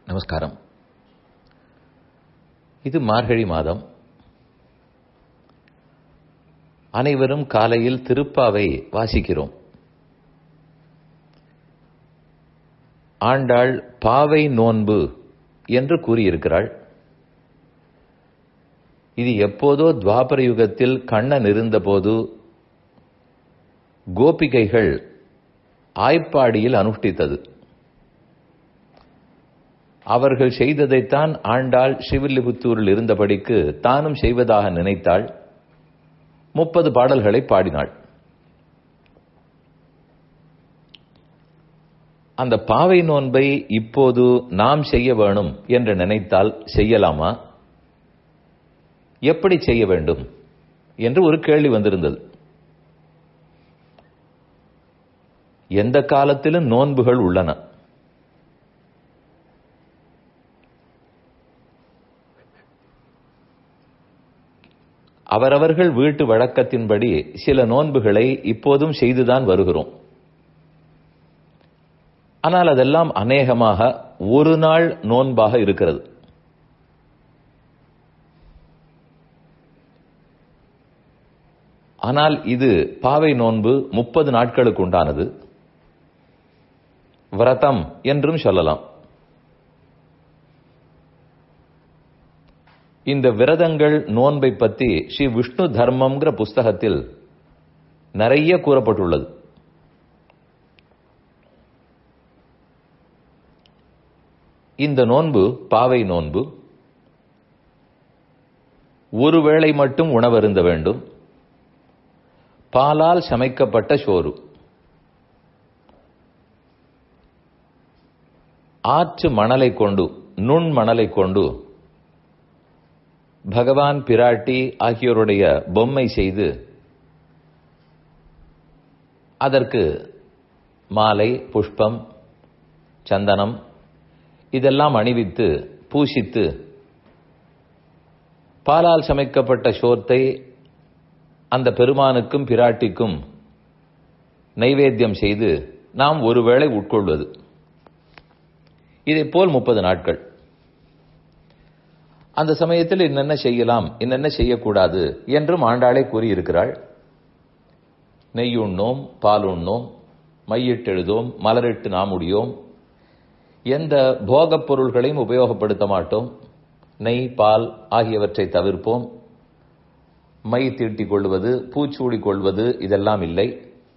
நமஸ்காரம். இது மார்கழி மாதம். அனைவரும் காலையில் திருப்பாவை வாசிக்கிறோம். ஆண்டாள் பாவை நோன்பு என்று கூறியிருக்கிறாள். இது எப்போதோ துவாபர யுகத்தில் கண்ணன் இருந்தபோது கோபிகைகள் ஆய்ப்பாடியில் அனுஷ்டித்தது. அவர்கள் செய்ததைத்தான் ஆண்டாள் ஸ்ரீவில்லிபுத்தூரில் இருந்தபடிக்கு தானும் செய்வதாக நினைத்தாள். 30 பாடல்களை பாடினாள். அந்த பாவை நோன்பை இப்போது நாம் செய்ய வேணும் என்று நினைத்தால் செய்யலாமா? எப்படி செய்ய வேண்டும் என்று ஒரு கேள்வி வந்திருந்தது. எந்த காலத்திலும் நோன்புகள் உள்ளன. அவரவர்கள் வீட்டு வழக்கத்தின்படி சில நோன்புகளை இப்போதும் செய்துதான் வருகிறோம். ஆனால் அதெல்லாம் அநேகமாக ஒரு நாள் நோன்பாக இருக்கிறது. ஆனால் இது பாவை நோன்பு 30 நாட்களுக்கு உண்டானது. விரதம் என்றும் சொல்லலாம். இந்த விரதங்கள் நோன்பை பற்றி ஸ்ரீ விஷ்ணு தர்மம்ங்கிற புஸ்தகத்தில் நிறைய கூறப்பட்டுள்ளது. இந்த நோன்பு பாவை நோன்பு. ஒருவேளை மட்டும் உணவருந்த வேண்டும். பாலால் சமைக்கப்பட்ட சோறு. ஆற்று மணலை கொண்டு, நுண் மணலை கொண்டு பகவான், பிராட்டி ஆகியோருடைய பொம்மை செய்து அதற்கு மாலை, புஷ்பம், சந்தனம் இதெல்லாம் அணிவித்து பூசித்து பாலால் சமைக்கப்பட்ட சோத்தை அந்த பெருமானுக்கும் பிராட்டிக்கும் நைவேத்தியம் செய்து நாம் ஒருவேளை உட்கொள்வது. இதைப்போல் 30 நாட்கள். அந்த சமயத்தில் என்னென்ன செய்யலாம், என்னென்ன செய்யக்கூடாது என்றும் ஆண்டாளே கூறியிருக்கிறாள். நெய்யுண்ணோம், பாலுண்ணோம், மையிட்டெழுதோம், மலரிட்டு நாமுடியோம், எந்த போகப் பொருள்களையும் உபயோகப்படுத்த மாட்டோம், நெய், பால் ஆகியவற்றை தவிர்ப்போம், மை தீட்டிக் கொள்வது, பூச்சூடிக் கொள்வது இதெல்லாம் இல்லை.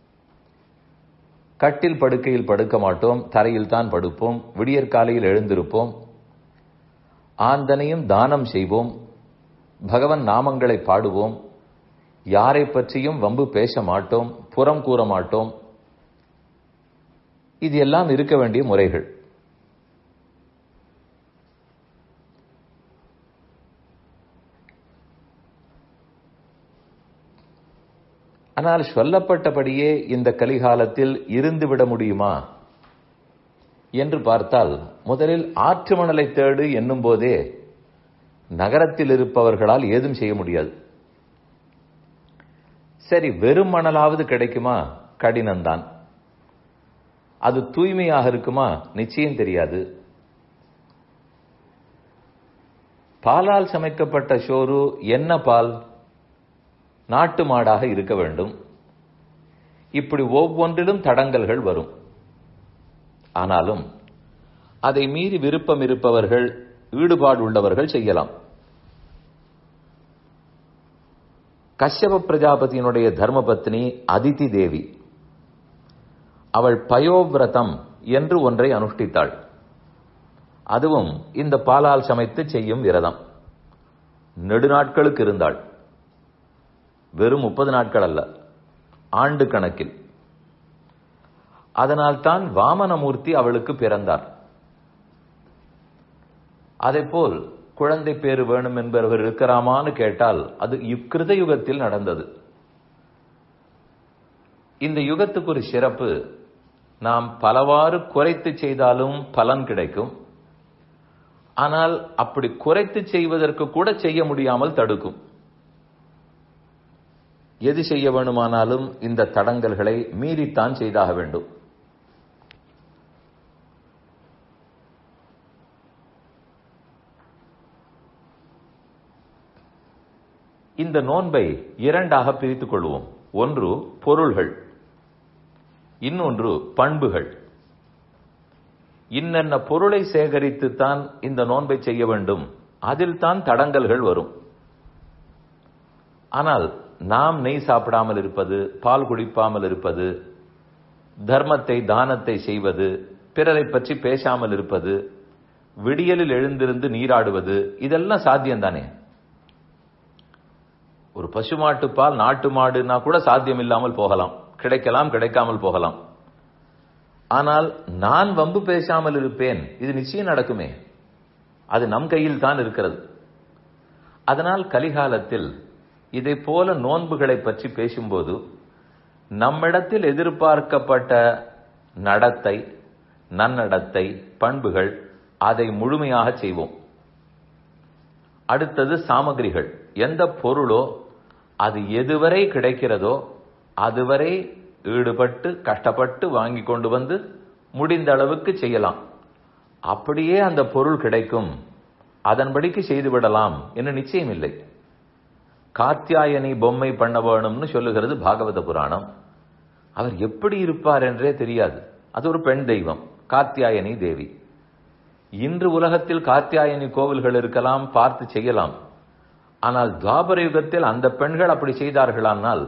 கட்டில் படுக்கையில் படுக்க மாட்டோம், தரையில் தான் படுப்போம், விடியற்காலையில் எழுந்திருப்போம், ஆந்தனையும் தானம் செய்வோம், பகவன் நாமங்களை பாடுவோம், யாரை பற்றியும் வம்பு பேச மாட்டோம், புறம் கூற மாட்டோம். இது எல்லாம் இருக்க வேண்டிய முறைகள். ஆனால் சொல்லப்பட்டபடியே இந்த கலிகாலத்தில் இருந்துவிட முடியுமா என்று பார்த்தால், முதலில் ஆற்று மணலை தேடு என்னும் போதே நகரத்தில் இருப்பவர்களால் ஏதும் செய்ய முடியாது. சரி, வெறும் மணலாவது கிடைக்குமா? கடினம்தான். அது தூய்மையாக இருக்குமா? நிச்சயம் தெரியாது. பாலால் சமைக்கப்பட்ட சோறு என்ன பால்? நாட்டு மாடாக இருக்க வேண்டும். இப்படி ஒவ்வொன்றிலும் தடங்கல்கள் வரும். ஆனாலும் அதை மீறி விருப்பம் இருப்பவர்கள், ஈடுபாடு உள்ளவர்கள் செய்யலாம். கஷ்யப பிரஜாபதியினுடைய தர்மபத்னி அதிதி தேவி, அவள் பயோவிரதம் என்று ஒன்றை அனுஷ்டித்தாள். அதுவும் இந்த பாலால் சமைத்து செய்யும் விரதம். நெடுநாட்களுக்கு இருந்தாள். வெறும் 30 நாட்கள் அல்ல, ஆண்டு கணக்கில். அதனால்தான் வாமனமூர்த்தி அவளுக்கு பிறந்தார். அதேபோல் குழந்தை பேறு வேணும் என்பவர் இருக்கிறாமான்னு கேட்டால் அது இக்கிருத யுகத்தில் நடந்தது. இந்த யுகத்துக்கு ஒரு சிறப்பு. நாம் பலவாறு குறைத்து செய்தாலும் பலன் கிடைக்கும். ஆனால் அப்படி குறைத்து செய்வதற்கு கூட செய்ய முடியாமல் தடுக்கும். எது செய்ய வேண்டுமானாலும் இந்த தடங்கல்களை மீறித்தான் செய்தாக வேண்டும். இந்த நோன்பை இரண்டாக பிரித்துக் கொள்வோம். ஒன்று பொருள்கள், இன்னொன்று பண்புகள். இன்னென்ன பொருளை சேகரித்துத்தான் இந்த நோன்பை செய்ய வேண்டும், அதில் தான் தடங்கல்கள் வரும். ஆனால் நாம் நெய் சாப்பிடாமல் இருப்பது, பால் குடிப்பாமல் இருப்பது, தர்மத்தை தானத்தை செய்வது, பிறரை பற்றி பேசாமல் இருப்பது, விடியலில் எழுந்திருந்து நீராடுவது, இதெல்லாம் சாத்தியம்தானே. ஒரு பசுமாட்டு பால் நாட்டு மாடுனா கூட சாத்தியம் இல்லாமல் போகலாம், கிடைக்கலாம், கிடைக்காமல் போகலாம். ஆனால் நான் வம்பு பேசாமல் இருப்பேன், இது நிச்சயம் நடக்குமே. அது நம் கையில் தான் இருக்கிறது. அதனால் கலிகாலத்தில் இதை போல நோன்புகளை பற்றி பேசும்போது நம்மிடத்தில் எதிர்பார்க்கப்பட்ட நடத்தை, நன்னடத்தை, பண்புகள், அதை முழுமையாக செய்வோம். அடுத்தது சாமகிரிகள். எந்த பொருளோ அது எதுவரை கிடைக்கிறதோ அதுவரை ஈடுபட்டு கஷ்டப்பட்டு வாங்கி கொண்டு வந்து முடிந்த அளவுக்கு செய்யலாம். அப்படியே அந்த பொருள் கிடைக்கும், அதன்படிக்கு செய்துவிடலாம் என்று நிச்சயம் இல்லை. காத்தியாயனி பொம்மை பண்ண வேணும்னு சொல்லுகிறது பாகவத புராணம். அவர் எப்படி இருப்பார் என்றே தெரியாது. அது ஒரு பெண் தெய்வம், காத்தியாயனி தேவி. இன்று உலகத்தில் காத்தியாயனி கோவில்கள் இருக்கலாம், பார்த்து செய்யலாம். ஆனால் துவாபர யுகத்தில் அந்த பெண்கள் அப்படி செய்தார்களானால்,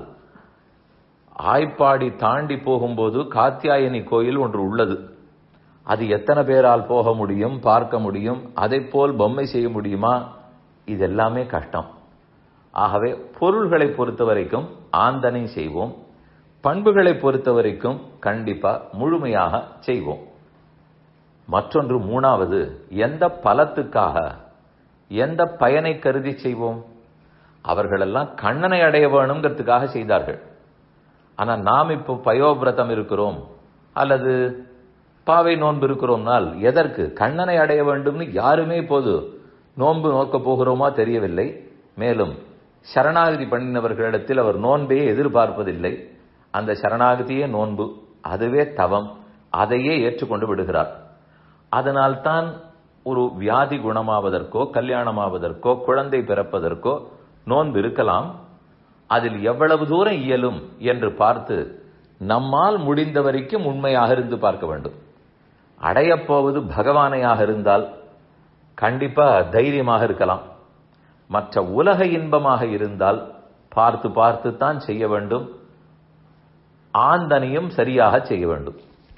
ஆய்ப்பாடி தாண்டி போகும்போது காத்தியாயனி கோயில் ஒன்று உள்ளது. அது எத்தனை பேரால் போக முடியும், பார்க்க முடியும், அதை போல் பொம்மை செய்ய முடியுமா? இதெல்லாமே கஷ்டம். ஆகவே பொருள்களை பொறுத்த வரைக்கும் ஆந்தனை செய்வோம், பண்புகளை பொறுத்த வரைக்கும் கண்டிப்பா முழுமையாக செய்வோம். மற்றொன்று மூணாவது, எந்த பலத்துக்காக, எந்த பயனை கருதி செய்வோம்? அவர்களெல்லாம் கண்ணனை அடைய வேணுங்கிறதுக்காக செய்தார்கள். ஆனா நாம் இப்போ பயோவிரதம் இருக்கிறோம் அல்லது பாவை நோன்பு இருக்கிறோம்னால் எதற்கு? கண்ணனை அடைய வேண்டும்னு யாருமே இப்போது நோன்பு நோக்க போகிறோமா தெரியவில்லை. மேலும் சரணாகதி பண்ணினவர்களிடத்தில் அவர் நோன்பையே எதிர்பார்ப்பதில்லை. அந்த சரணாகதியே நோன்பு, அதுவே தவம், அதையே ஏற்றுக்கொண்டு விடுகிறார். அதனால்தான் ஒரு வியாதி குணமாவதற்கோ, கல்யாணமாவதற்கோ, குழந்தை பிறப்பதற்கோ நோன்பு இருக்கலாம். அதில் எவ்வளவு தூரம் இயலும் என்று பார்த்து நம்மால் முடிந்த வரைக்கும் உண்மையாக இருந்து பார்க்க வேண்டும். அடையப்போவது பகவானையாக இருந்தால் கண்டிப்பா தைரியமாக இருக்கலாம். மற்ற உலக இன்பமாக இருந்தால் பார்த்து பார்த்து தான் செய்ய வேண்டும், ஆந்தனையும் சரியாக செய்ய வேண்டும்.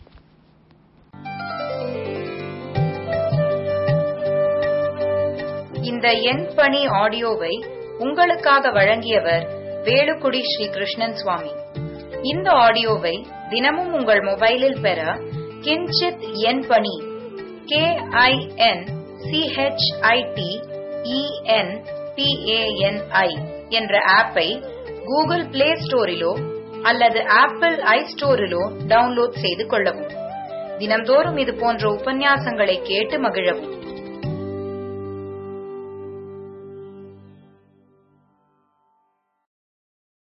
இந்த என் பணி ஆடியோவை உங்களுக்காக வழங்கியவர் வேலுக்குடி ஸ்ரீ கிருஷ்ணன் சுவாமி. இந்த ஆடியோவை தினமும் உங்கள் மொபைலில் பெற கிஞ்சித் என் பணி KINCHITENPANI என்ற ஆப்பை கூகுள் பிளே ஸ்டோரிலோ அல்லது ஆப்பிள் ஐ ஸ்டோரிலோ டவுன்லோட் செய்து கொள்ளவும். தினம்தோறும் இது போன்ற உபன்யாசங்களை கேட்டு மகிழவும்.